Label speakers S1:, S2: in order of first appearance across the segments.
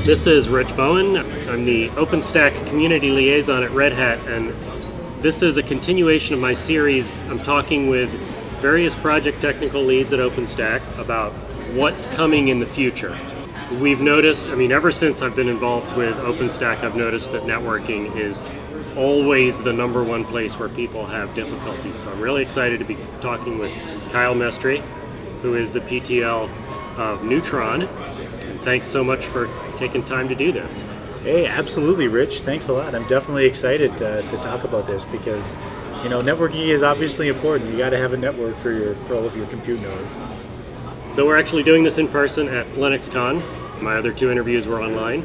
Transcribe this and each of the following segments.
S1: This is Rich Bowen. I'm the OpenStack Community Liaison at Red Hat, and this is a continuation of my series. I'm talking with various project technical leads at OpenStack about what's coming in the future. We've noticed, ever since I've been involved with OpenStack, I've noticed that networking is always the number one place where people have difficulties. So I'm really excited to be talking with Kyle Mestre, who is the PTL of Neutron. And thanks so much for taking time to do this.
S2: Hey, absolutely, Rich. Thanks a lot. I'm definitely excited to talk about this because, networking is obviously important. You got to have a network for all of your compute nodes.
S1: So we're actually doing this in person at LinuxCon. My other two interviews were online.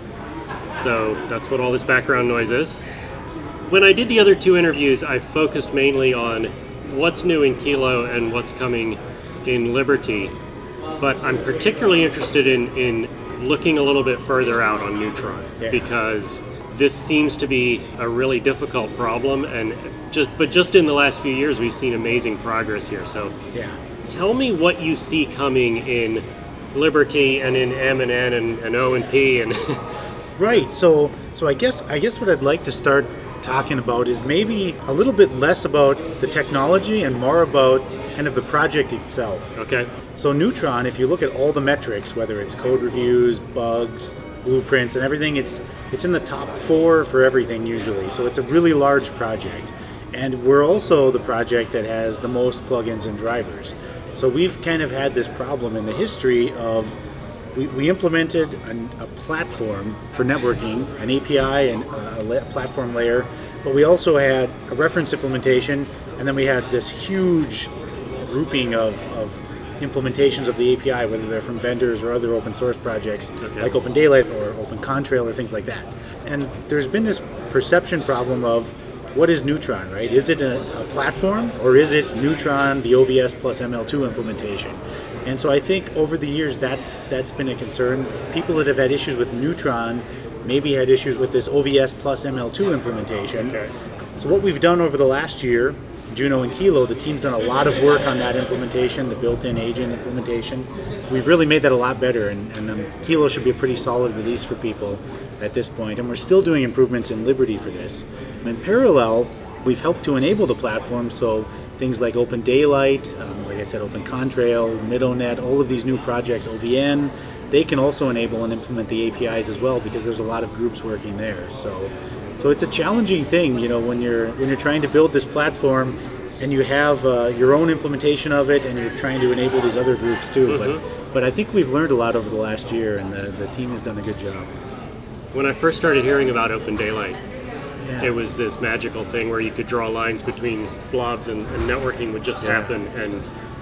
S1: So that's what all this background noise is. When I did the other two interviews, I focused mainly on what's new in Kilo and what's coming in Liberty. But I'm particularly interested in looking a little bit further out on Neutron, because this seems to be a really difficult problem, and just in the last few years we've seen amazing progress here. So tell me what you see coming in Liberty and in M&N and O and P and
S2: Right. So I guess what I'd like to start talking about is maybe a little bit less about the technology and more about kind of the project itself.
S1: Okay.
S2: So Neutron, if you look at all the metrics, whether it's code reviews, bugs, blueprints, and everything, it's in the top 4 for everything usually. So it's a really large project. And we're also the project that has the most plugins and drivers. So we've kind of had this problem in the history of we implemented a platform for networking, an API and a platform layer, but we also had a reference implementation, and then we had this huge grouping of implementations of the API, whether they're from vendors or other open source projects like OpenDaylight or OpenContrail or things like that. And there's been this perception problem of what is Neutron, right? Is it a platform, or is it Neutron, the OVS plus ML2 implementation? And so I think over the years that's been a concern. People that have had issues with Neutron maybe had issues with this OVS plus ML2 implementation. Okay. So what we've done over the last year, Juno and Kilo, the team's done a lot of work on that implementation, the built-in agent implementation. We've really made that a lot better, and Kilo should be a pretty solid release for people at this point. And we're still doing improvements in Liberty for this. In parallel, we've helped to enable the platform, so things like OpenDaylight, like I said, OpenContrail, Midonet, all of these new projects, OVN, they can also enable and implement the APIs as well because there's a lot of groups working there. So it's a challenging thing, when you're trying to build this platform and you have your own implementation of it and you're trying to enable these other groups too. Mm-hmm. But I think we've learned a lot over the last year, and the team has done a good job.
S1: When I first started hearing about OpenDaylight, it was this magical thing where you could draw lines between blobs and networking would just happen, and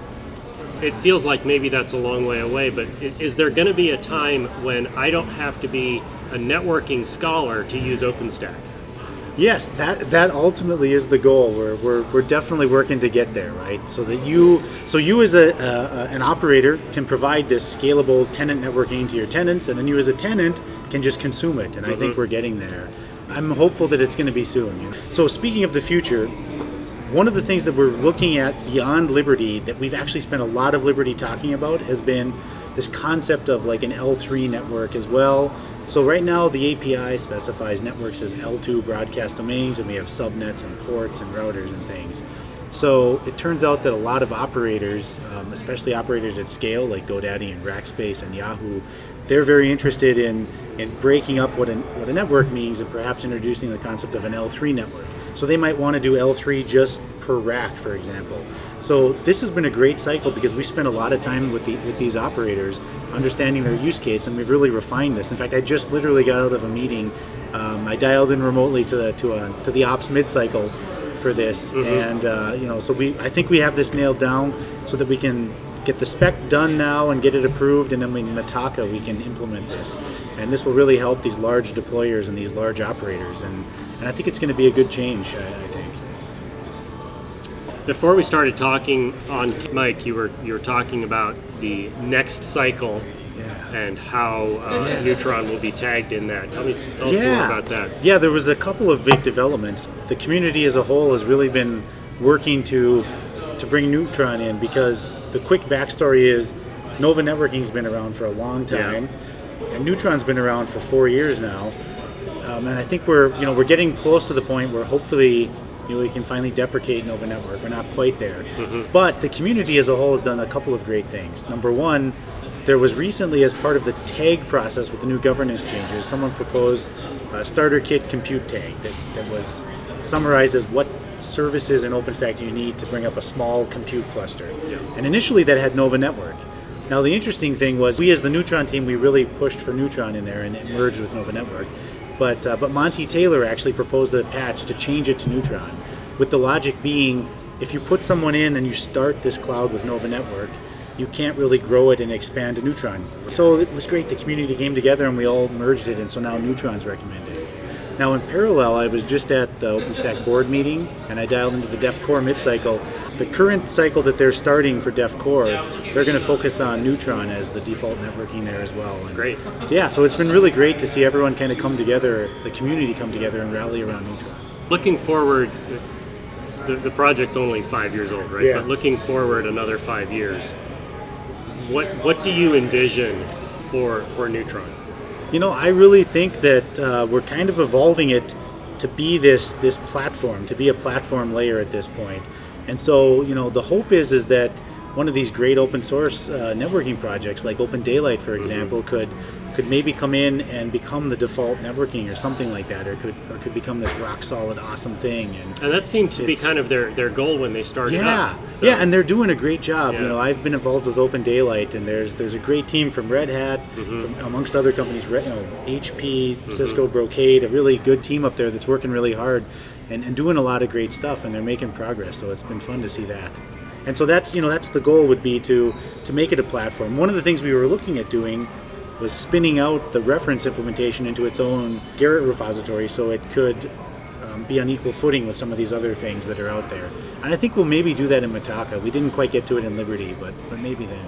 S1: it feels like maybe that's a long way away, but is there going to be a time when I don't have to be a networking scholar to use OpenStack?
S2: Yes, that ultimately is the goal. We're definitely working to get there, right? So that you as an operator can provide this scalable tenant networking to your tenants, and then you as a tenant can just consume it. And I think we're getting there. I'm hopeful that it's going to be soon. So speaking of the future, one of the things that we're looking at beyond Liberty that we've actually spent a lot of Liberty talking about has been this concept of like an L3 network as well. So right now the API specifies networks as L2 broadcast domains, and we have subnets and ports and routers and things. So it turns out that a lot of operators, especially operators at scale like GoDaddy and Rackspace and Yahoo, they're very interested in breaking up what a network means and perhaps introducing the concept of an L3 network. So they might want to do L3 just per rack, for example. So this has been a great cycle because we spent a lot of time with these operators understanding their use case, and we've really refined this. In fact, I just literally got out of a meeting. I dialed in remotely to the ops mid-cycle for this, and I think we have this nailed down so that we can get the spec done now and get it approved, and then in Mitaka we can implement this. And this will really help these large deployers and these large operators, and I think it's going to be a good change, I think.
S1: Before we started talking on mic, you were talking about the next cycle and how Neutron will be tagged in that. Tell us more about that.
S2: Yeah, there was a couple of big developments. The community as a whole has really been working to bring Neutron in, because the quick backstory is Nova Networking has been around for a long time. And Neutron's been around for 4 years now, and I think we're getting close to the point where hopefully we can finally deprecate Nova Network. We're not quite there, but the community as a whole has done a couple of great things. Number one, there was recently, as part of the tag process with the new governance changes, someone proposed a starter kit compute tag that was summarized as what services in OpenStack do you need to bring up a small compute cluster.
S1: Yeah.
S2: And initially that had Nova Network. Now the interesting thing was, we as the Neutron team, we really pushed for Neutron in there, and it merged with Nova Network. But Monty Taylor actually proposed a patch to change it to Neutron, with the logic being, if you put someone in and you start this cloud with Nova Network, you can't really grow it and expand to Neutron. So it was great, the community came together and we all merged it, and so now Neutron's recommended. Now in parallel, I was just at the OpenStack board meeting, and I dialed into the DEF Core mid-cycle. The current cycle that they're starting for DEF Core, they're going to focus on Neutron as the default networking there as well. And
S1: Great.
S2: so it's been really great to see everyone kind of come together, the community come together and rally around Neutron.
S1: Looking forward, the project's only 5 years old, right?
S2: Yeah.
S1: But looking forward another 5 years, what do you envision for Neutron?
S2: I really think that we're kind of evolving it to be this platform, to be a platform layer at this point. And so, the hope is that one of these great open source networking projects, like Open Daylight, for example, could maybe come in and become the default networking or something like that, or could become this rock solid, awesome thing. And
S1: that seemed to be kind of their goal when they started up. So.
S2: Yeah, and they're doing a great job.
S1: Yeah.
S2: I've been involved with Open Daylight, and there's a great team from Red Hat, from, amongst other companies, HP, Cisco, Brocade, a really good team up there that's working really hard and doing a lot of great stuff, and they're making progress. So it's been fun to see that. And so that's the goal would be to make it a platform. One of the things we were looking at doing was spinning out the reference implementation into its own Gerrit repository, so it could be on equal footing with some of these other things that are out there. And I think we'll maybe do that in Mitaka. We didn't quite get to it in Liberty, but maybe then.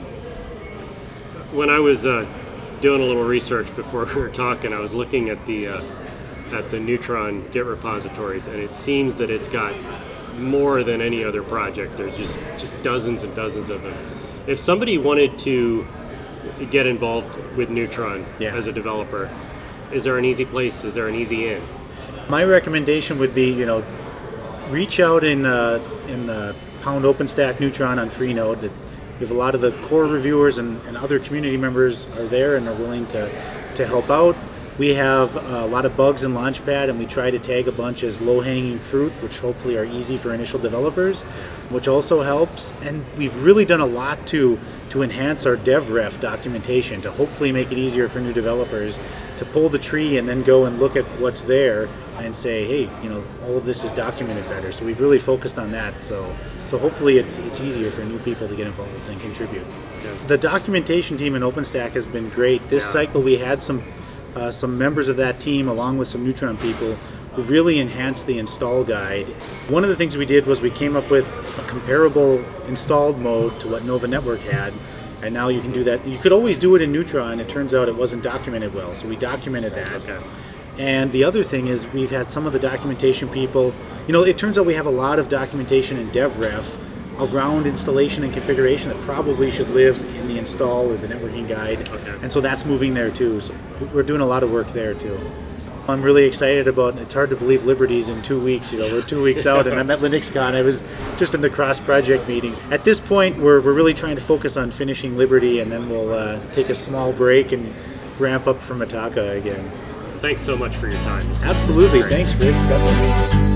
S1: When I was doing a little research before we were talking, I was looking at the Neutron Git repositories, and it seems that it's got more than any other project. There's just dozens and dozens of them. If somebody wanted to get involved with Neutron as a developer, is there an easy place? Is there an easy in?
S2: My recommendation would be, reach out in the pound OpenStack Neutron on Freenode. That we have a lot of the core reviewers and other community members are there and are willing to help out. We have a lot of bugs in Launchpad, and we try to tag a bunch as low-hanging fruit, which hopefully are easy for initial developers, which also helps. And we've really done a lot to enhance our DevRef documentation to hopefully make it easier for new developers to pull the tree and then go and look at what's there and say, hey, all of this is documented better. So we've really focused on that. So hopefully it's easier for new people to get involved and contribute.
S1: Yeah.
S2: The documentation team in OpenStack has been great. This cycle we had some members of that team, along with some Neutron people, who really enhanced the install guide. One of the things we did was we came up with a comparable installed mode to what Nova Network had, and now you can do that. You could always do it in Neutron. It turns out it wasn't documented well, so we documented that.
S1: Okay.
S2: And the other thing is we've had some of the documentation people, it turns out we have a lot of documentation in DevRef around installation and configuration that probably should live in the install or the networking guide.
S1: Okay.
S2: And so that's moving there too. So we're doing a lot of work there too. I'm really excited about, it's hard to believe Liberty's in 2 weeks. We're 2 weeks out, and I'm at LinuxCon. I was just in the cross-project meetings. At this point, we're really trying to focus on finishing Liberty, and then we'll take a small break and ramp up for Mitaka again.
S1: Thanks so much for your time.
S2: Absolutely. Thanks, Rick. Definitely.